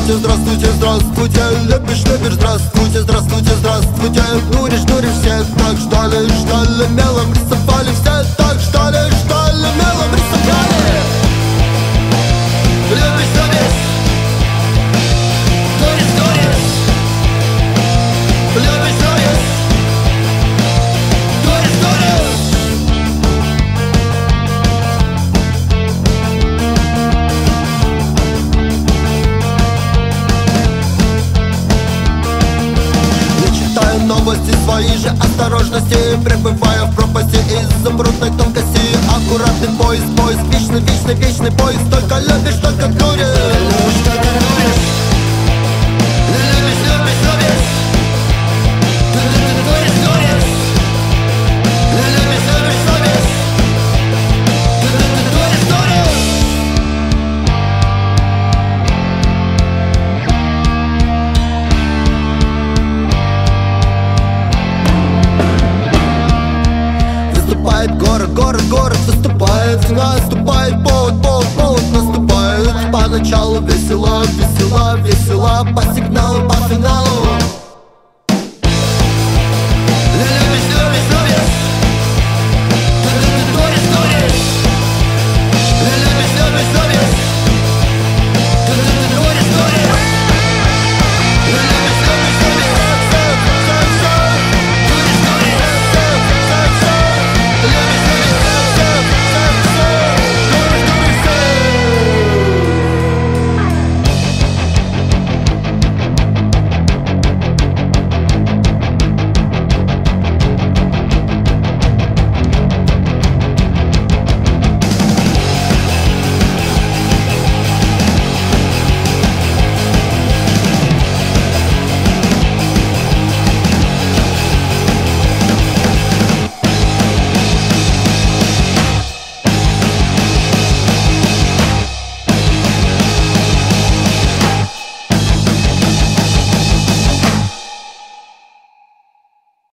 Здравствуйте, здравствуйте, здравствуйте, любишь, любишь, здравствуйте, здравствуйте, здравствуйте. Дуришь, дуришь, все так ждали, ждали, мелом рисовали, все так ждали, ждали, мелом рисовали. Любишь, любишь, дуришь, дуришь, любишь, любишь, дуришь, дуришь. Новости свои же осторожности, пребывая в пропасти из-за брудной тонкости. Аккуратный поезд, поезд, вечный, вечный, вечный поезд. Только любишь, только дуришь. Любишь, только дуришь. Любишь, любишь, любишь. Дуришь, дуришь. Любишь, любишь, любишь. Дуришь, дуришь. Наступает город, город, город наступает, наступает повод, повод, повод наступает. Поначалу весело, весело, весело, по сигналу, по финалу.